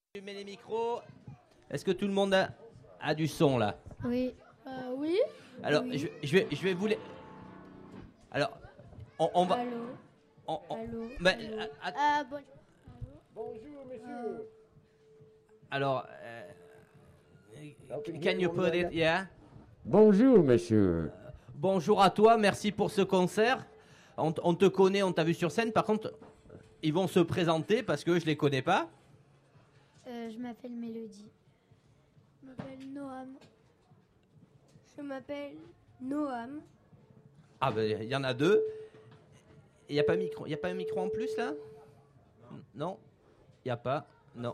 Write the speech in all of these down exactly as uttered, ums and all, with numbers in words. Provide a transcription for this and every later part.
Allumez les micros. Est-ce que tout le monde a, a du son là? Oui. Euh, oui. Alors, Oui. je, je vais, je vais vous les. Alors, on, on va. Allô. on- on- Allô. bah, Allô. a- a- Euh, bonjour. Bonjour, monsieur. alors, euh, can you put it? Yeah. Bonjour, monsieur. Bonjour à toi. Merci pour ce concert. On, t- on te connaît, on t'a vu sur scène. Par contre, ils vont se présenter parce que je les connais pas. Euh, je m'appelle Mélodie. Je m'appelle Noam. Je m'appelle Noam. Ah ben, il y en a deux. Il y a pas micro. Il y a pas un micro en plus là? Non. Il y a pas. Non.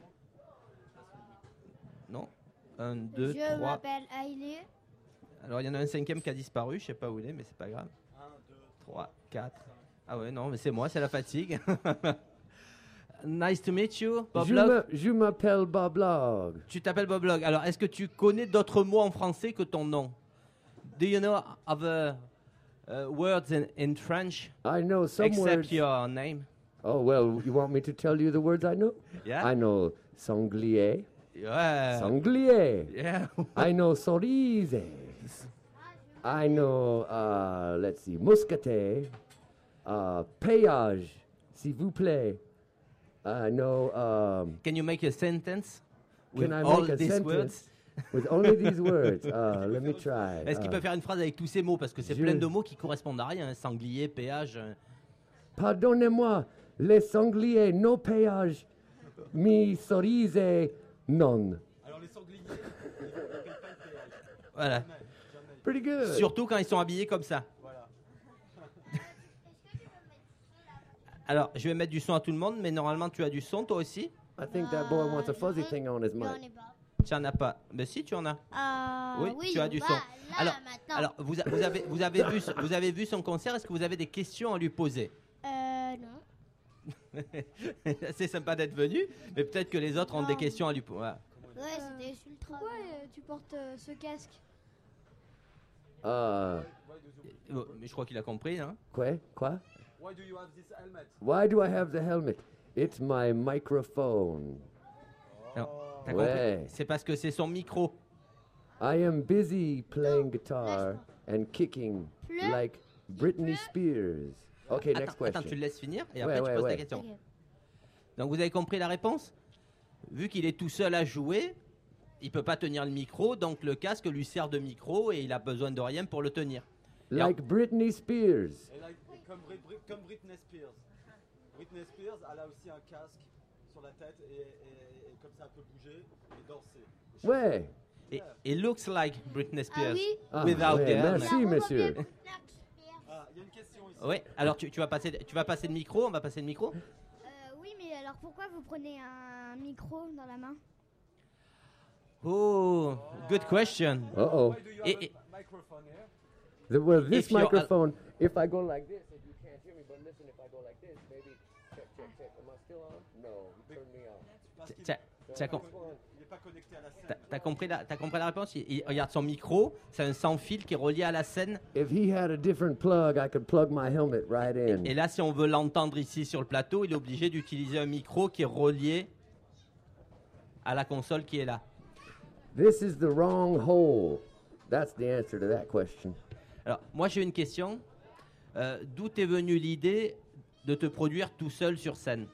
Non. Un, deux, je trois. m'appelle Hailey. Alors il y en a un cinquième qui a disparu, je sais pas où il est, mais c'est pas grave. trois, quatre. Ah ouais, non, mais c'est moi, c'est la fatigue. Nice to meet you, Bob Je Log. me- je m'appelle Bob Log. Tu t'appelles Bob Log. Alors, est-ce que tu connais d'autres mots en français que ton nom? Do you know other uh, words in, in French I know some except words. your name? Oh, well, you want me to tell you the words I know? Yeah. I know sanglier. Yeah. Sanglier. Yeah. I know cerise. I know, uh, let's see, mousquetaire. Uh, péage, s'il vous plaît. I know, um, Can you make a sentence with can I all make a these sentence words? with only these words? Uh, let me try. Est-ce qu'il Uh, peut faire une phrase avec tous ces mots? Parce que c'est je- plein de mots qui correspondent à rien. hein. Sanglier, péage. euh. Pardonnez-moi, les sangliers, no péage, mi cerise, non. Voilà. Pretty good. Surtout quand ils sont habillés comme ça. Alors, je vais mettre du son à tout le monde, mais normalement tu as du son toi aussi? I think that boy wants a fuzzy thing on his J'en mic. ai pas. Tu en as pas? Mais si, tu en as. Euh, Oui, oui, tu as du bah, son. là, Alors, maintenant. alors vous, a- vous avez, vous, avez vu, ce- vous avez vu son concert, est-ce que vous avez des questions à lui poser? Euh, non. C'est sympa d'être venu, mais peut-être que les autres ont Non. des questions à lui poser. Voilà. Ouais, c'était sur le Pourquoi travail. euh, tu portes euh, ce casque? Uh, Euh, Mais je crois qu'il a compris. Hein. quoi? Quoi? Why do you have this helmet? Why do I have the helmet? It's my microphone. Non, t'as Ouais. compris? C'est parce que c'est son micro. I am busy playing guitar and kicking Pleu. like Britney Spears. Okay, next Attends, question. attends, tu le laisses finir et Ouais, après tu ouais, poses ta ouais. question. Ok. Donc vous avez compris la réponse? Vu qu'il est tout seul à jouer, il peut pas tenir le micro, donc le casque lui sert de micro et il a besoin de rien pour le tenir. Like Britney Spears. Et like, comme, Brit- Brit- comme Britney Spears. Britney Spears, elle a aussi un casque sur la tête et, et- et comme ça elle peut bouger et danser. Ouais. Et it looks like Britney Spears oui? Ah, without ouais, the helmet. merci, monsieur. Ah, il y a une question ici. Oui, alors tu, tu vas passer, tu vas passer le micro, on va passer le micro. Euh, oui, mais alors pourquoi vous prenez un micro dans la main? Oh, good question. Uh-oh. Why do you have Et- et- a microphone here? The, well, this If you're- microphone, if I go like this, and you can't hear me, but listen, if I go like this, maybe, check, check, check. Am I still on? No, you turned me off. Parce qu'il T'as- t'as com- n'est pas connecté à la scène. t'as- t'as compris la, t'as compris la réponse? Il, il regarde son micro, c'est un sans fil qui est relié à la scène. If he had a different plug, I could plug my helmet right in. Et là, si on veut l'entendre ici sur le plateau, il est obligé d'utiliser un micro qui est relié à la console qui est là. This is the wrong hole. That's the answer to that question. Alors, moi, j'ai une question. Euh, D'où t'es venue l'idée de te produire tout seul sur scène?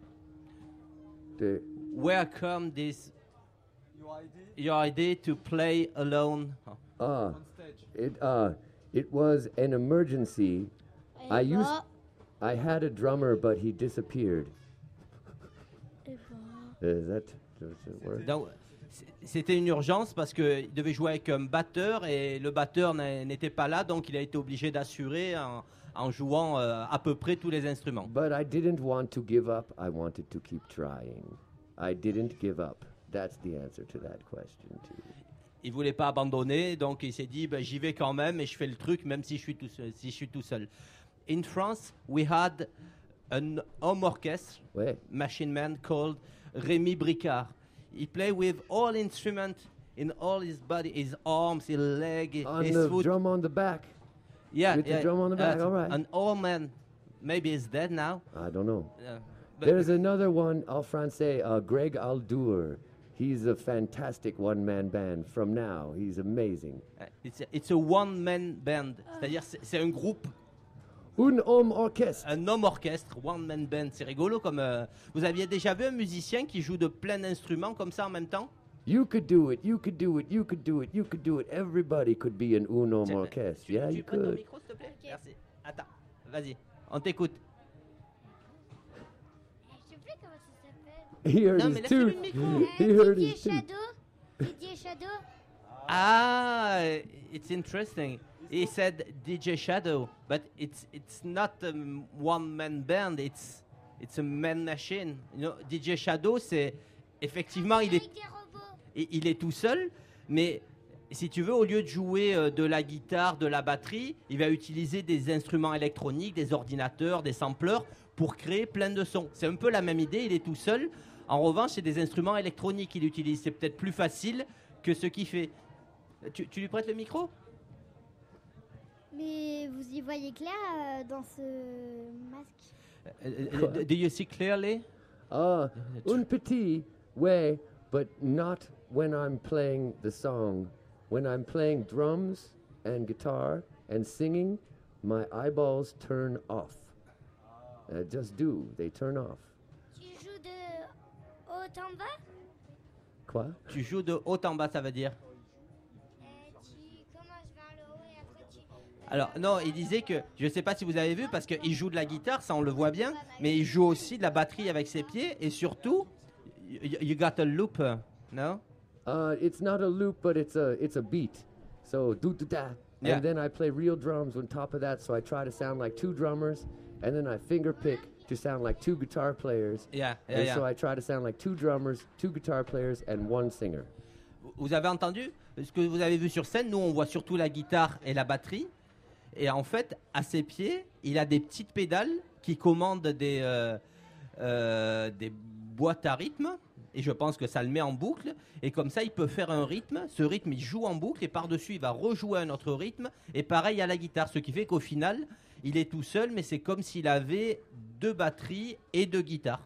The- Where come this Your I D your idea to play alone? Ah, on stage. it uh, it was an emergency. I Et used, bah, I had a drummer, but he disappeared. et bah. Is that, does it work? Donc, c- c'était une urgence parce qu'il devait jouer avec un batteur et le batteur n'a- n'était pas là, donc il a été obligé d'assurer en, en jouant euh, à peu près tous les instruments. But I didn't want to give up. I wanted to keep trying. I didn't give up. That's the answer to that question too. Il voulait pas abandonner, donc il s'est dit ben, j'y vais quand même et je fais le truc même si je suis tout seul. Si je suis tout seul. In France, we had an home orchestra, Ouais. machine man called Rémi Bricard. He played with all instruments in all his body, his arms, his leg, On his the foot. drum on the back. Yeah, with the yeah, drum on the back, uh, all right. An old man, maybe he's dead now. I don't know. Uh, There's another one en français, uh, Greg Aldour. He's a fantastic one-man band from now. He's amazing. It's a, it's a one-man band, c'est-à-dire c'est, c'est un groupe, Un homme orchestre. un homme orchestre, one-man band. C'est rigolo comme. euh, vous aviez déjà vu un musicien qui joue de plein d'instruments comme ça en même temps? You could do it, you could do it, you could do it, you could do it. Everybody could be an un homme Tiens, orchestre. tu, Yeah, tu you prends ton could. micro s'il te plaît? Merci. Attends, vas-y, on t'écoute. Je sais plus comment ça s'appelle. He heard Non, his mais laisse-lui too. le micro. He Euh, heard Didier his too. Shadow. Didier Shadow. Ah, it's interesting. He said D J Shadow, but it's it's not a one-man band. It's it's a man machine. You know, D J Shadow, c'est effectivement il est Avec des robots. il il est tout seul, mais si tu veux, au lieu de jouer euh, de la guitare, de la batterie, il va utiliser des instruments électroniques, des ordinateurs, des sampleurs pour créer plein de sons. C'est un peu la même idée. Il est tout seul. En revanche, c'est des instruments électroniques qu'il utilise. C'est peut-être plus facile que ce qu'il fait. Tu, tu lui prêtes le micro? Mais vous y voyez clair euh, dans ce masque. Uh, uh, do you see clearly? Ah, un petit way, but not when I'm playing the song. When I'm playing drums and guitar and singing, my eyeballs turn off. Uh, just do. They turn off. Tu joues de haut en bas. Quoi? Tu joues de haut en bas, ça veut dire? Euh, tu commences vers le haut et après tu. Alors non, il disait que, je ne sais pas si vous avez vu, parce qu'il joue de la guitare, ça on le voit bien, mais il joue aussi de la batterie avec ses pieds, et surtout, you, you got a looper, no? Uh, it's not a loop, but it's a it's a beat. So do do da, Yeah. and then I play real drums on top of that. So I try to sound like two drummers, and then I finger pick to sound like two guitar players. Yeah, yeah, And yeah. so I try to sound like two drummers, two guitar players, and one singer. Vous avez entendu ce que vous avez vu sur scène? Nous, on voit surtout la guitare et la batterie. Et en fait, à ses pieds, il a des petites pédales qui commandent des, euh, euh, des boîtes à rythme. Et je pense que ça le met en boucle. Et comme ça, il peut faire un rythme. Ce rythme, il joue en boucle. Et par-dessus, il va rejouer un autre rythme. Et pareil à la guitare. Ce qui fait qu'au final, il est tout seul. Mais c'est comme s'il avait deux batteries et deux guitares.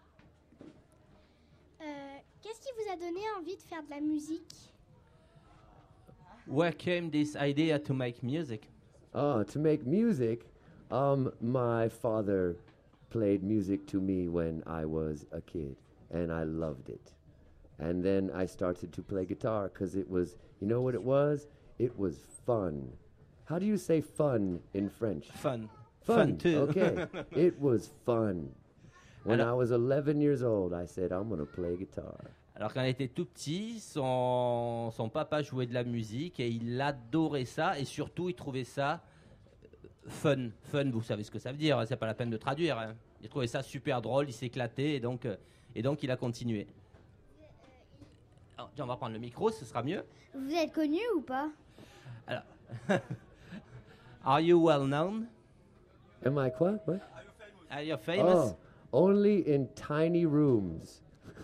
Euh, Qu'est-ce qui vous a donné envie de faire de la musique? Where came this idea to make music? Ah, to make music, um, my father played music to me when I was a kid, and I loved it. And then I started to play guitar because it was, you know what it was? It was fun. How do you say fun in French? Fun. Fun, too. okay. It was fun. When Alors- I was eleven years old, I said, I'm going to play guitar. Alors quand il était tout petit, son, son papa jouait de la musique et il adorait ça et surtout il trouvait ça euh, fun. Fun, vous savez ce que ça veut dire, c'est pas la peine de traduire. Hein. Il trouvait ça super drôle, il s'éclatait et donc, euh, et donc il a continué. Alors, tiens, on va prendre le micro, ce sera mieux. Vous êtes connu ou pas? Alors, are you well known? Am I what? What? Are you famous? Oh, only in tiny rooms.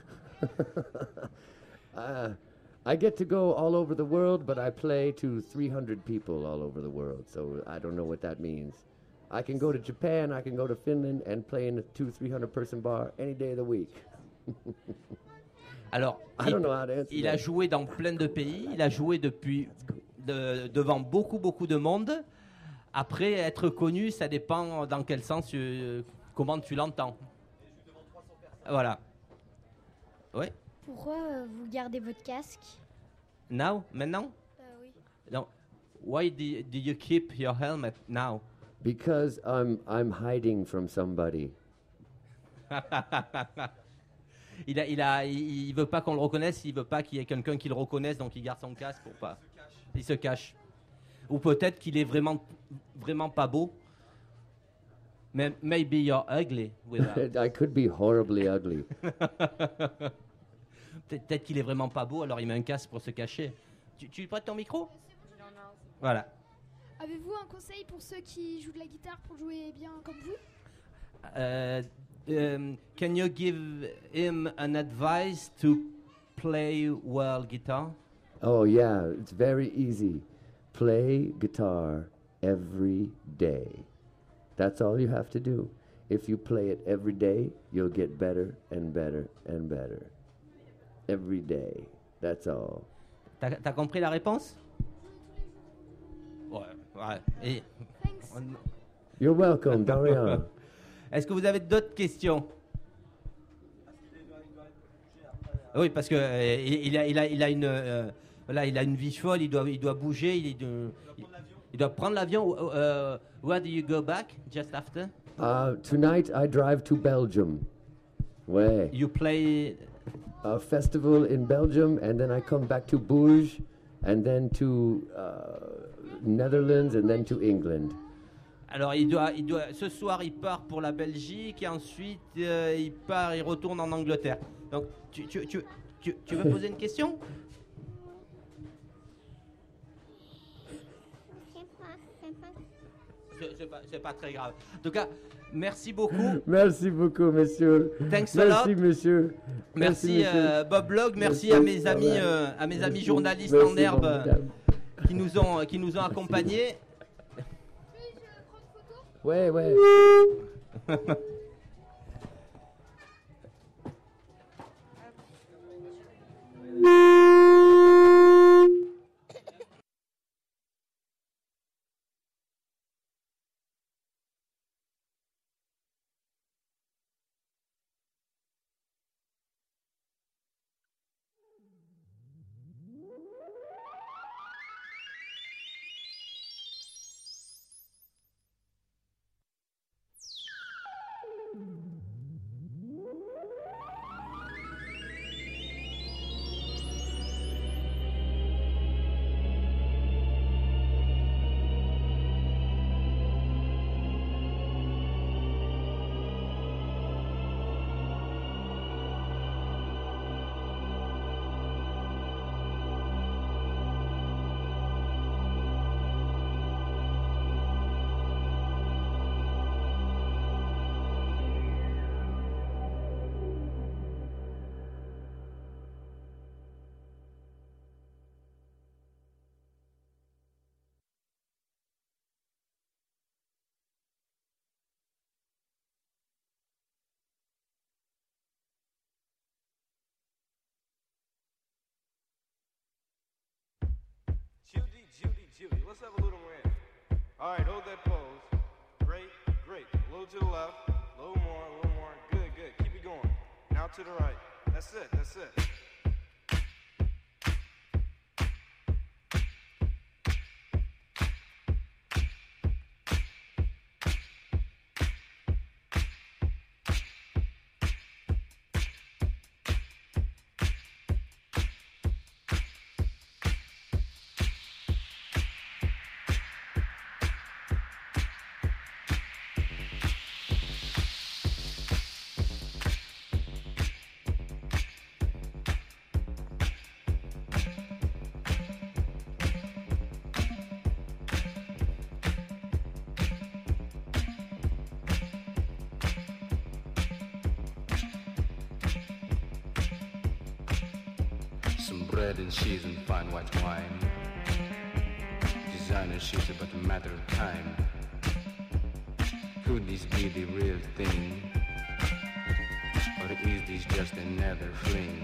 uh, I get to go all over the world, but I play to three hundred people all over the world, so I don't know what that means. I can go to Japan, I can go to Finland, and play in a two, three hundred person bar any day of the week. Alors, I il, don't know how to answer il a that. joué dans plein de pays, il a joué depuis de- devant beaucoup beaucoup de monde. Après, être connu, ça dépend dans quel sens, euh, comment tu l'entends. Voilà. Oui. Pourquoi euh, vous gardez votre casque? Now, maintenant. Euh, oui. Non. Why do, do you keep your helmet now? Because I'm I'm hiding from somebody. il a, il a, il, il veut pas qu'on le reconnaisse, il veut pas qu'il y ait quelqu'un qui le reconnaisse, donc il garde son casque pour pas. Il se cache. Ou peut-être qu'il est vraiment, vraiment pas beau. Mais maybe you're ugly without. I could be horribly ugly. Peut-être peut-être qu'il est vraiment pas beau, alors il met un casque pour se cacher. Tu, tu lui prêtes ton micro? Voilà. Avez-vous un conseil pour ceux qui jouent de la guitare pour jouer bien comme vous? Uh, um, can you give him an advice to play well guitar? Oh yeah, it's very easy. Play guitar every day. That's all you have to do. if you play it every day, you'll get better and better and better. Every day. That's all. T'as, t'as compris la réponse? Ouais, ouais. Et... Thanks. You're welcome, de rien. Est-ce que vous avez d'autres questions? Oui, parce que euh, il, il a, il a, il a une, euh, voilà, il a une vie folle. Il doit, il doit bouger. Il, il, il, il doit prendre l'avion. Uh, where do you go back just after? Uh, tonight I drive to Belgium. Ouais. You play. A festival in Belgium, and then I come back to Bourges, and then to uh, Netherlands, and then to England. Alors, il doit, il doit, ce soir, il part pour la Belgique et ensuite, euh, il part, il retourne en Angleterre. Donc, tu, tu, tu, tu, tu veux poser une question? C'est, c'est, pas, c'est pas très grave. En tout cas, merci beaucoup. Merci beaucoup, monsieur. Thanks a Merci, lot. monsieur. Merci, monsieur. euh, Bob Log. Merci, Merci. à mes amis, Bye bye. euh, à mes amis Merci. journalistes Merci, en herbe bonne euh, dame. qui nous ont, qui nous ont accompagnés. Ouais, ouais. Judy, Judy, Judy. Let's have a little win. All right, hold that pose. Great, great. A little to the left, a little more, a little more. Good, good. Keep it going. Now to the right. That's it, that's it. Some bread and cheese and fine white wine. Designer shoes but a matter of time. Could this be the real thing? Or is this just another fling?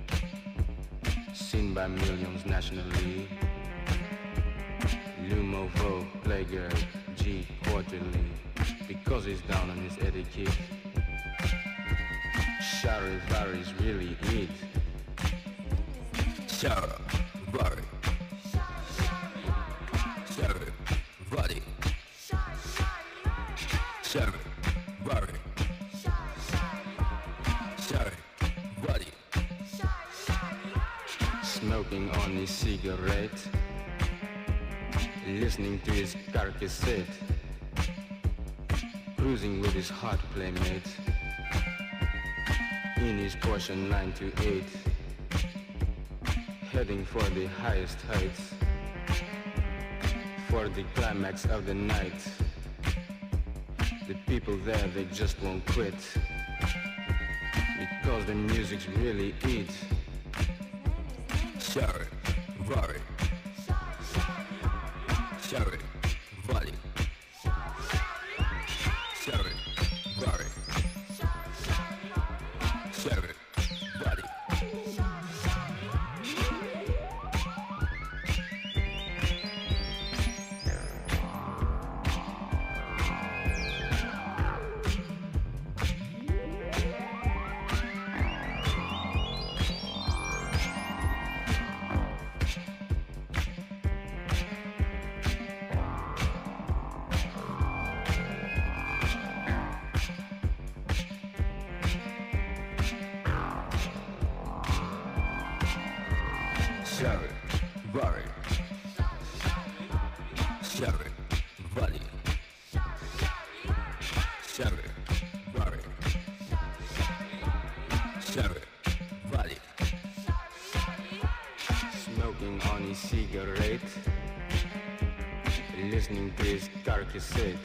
Seen by millions nationally. Lumo, Vogue, Playgirl, G, Quarterly. Because he's down on his etiquette. Charivaris really it. Charivari. Charivari. Charivari. Charivari. Smoking on his cigarette. Listening to his car cassette. Cruising with his hot playmate. In his Porsche nine two eight. Heading for the highest heights. For the climax of the night. The people there, they just won't quit. Because the music's really it. Charivari. Charivari. Charivari. Sherry, Valley. Sherry, Valley. Sherry, Valley. Smoking on his cigarette, listening to his car cassette,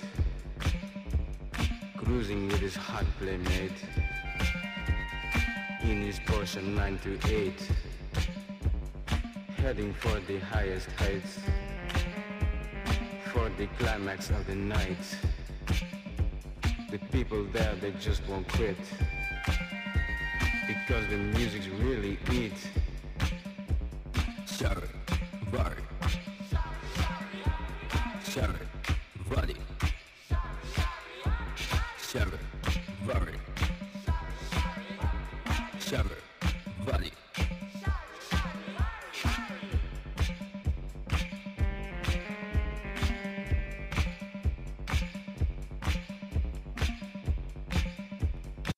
cruising with his hot playmate in his Porsche nine two eight, heading for the highest heights, for the climax of the night. The people there, they just won't quit, because the music's really it. Sherry, Valley. Sherry, Valley. Sherry, Valley. Sherry, Valley.